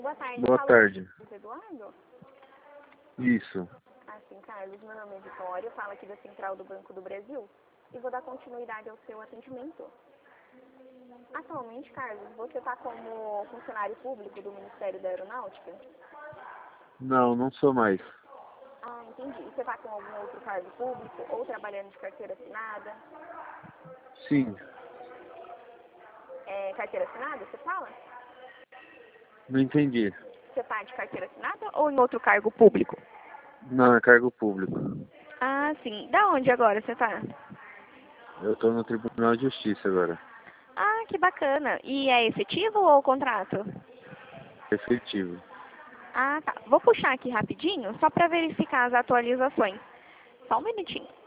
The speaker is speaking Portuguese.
Boa tarde. Boa tarde. Carlos Eduardo? Isso. Assim, Carlos, meu nome é Vitória, eu falo aqui da Central do Banco do Brasil e vou dar continuidade ao seu atendimento. Atualmente, Carlos, você está como funcionário público do Ministério da Aeronáutica? Não, não sou mais. Ah, entendi. Você está com algum outro cargo público ou trabalhando de carteira assinada? Sim. Carteira assinada, você fala? Não entendi. Você está de carteira assinada ou em outro cargo público? Não, é cargo público. Ah, sim. Da onde agora você está? Eu estou no Tribunal de Justiça agora. Ah, que bacana. E é efetivo ou contrato? Efetivo. Ah, tá. Vou puxar aqui rapidinho, só para verificar as atualizações. Só um minutinho.